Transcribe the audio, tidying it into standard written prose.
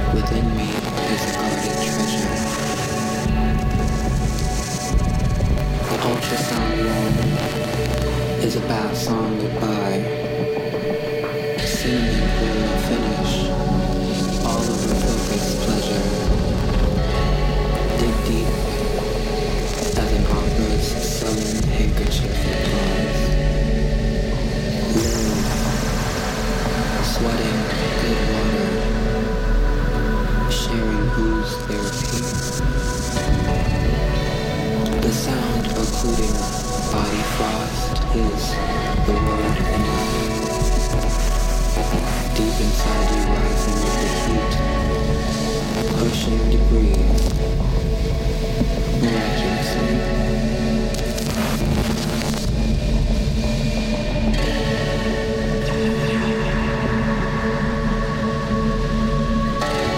Within me is a guarded treasure. The ultrasound room is a bath song goodbye. Cinnamon room finish. All of the focused pleasure. Dig deep as an opera's sullen handkerchief applause. Live, sweating good water, sharing booze therapy. The sound occluding body frost is the word enough. Deep inside you rising with the heat, pushing debris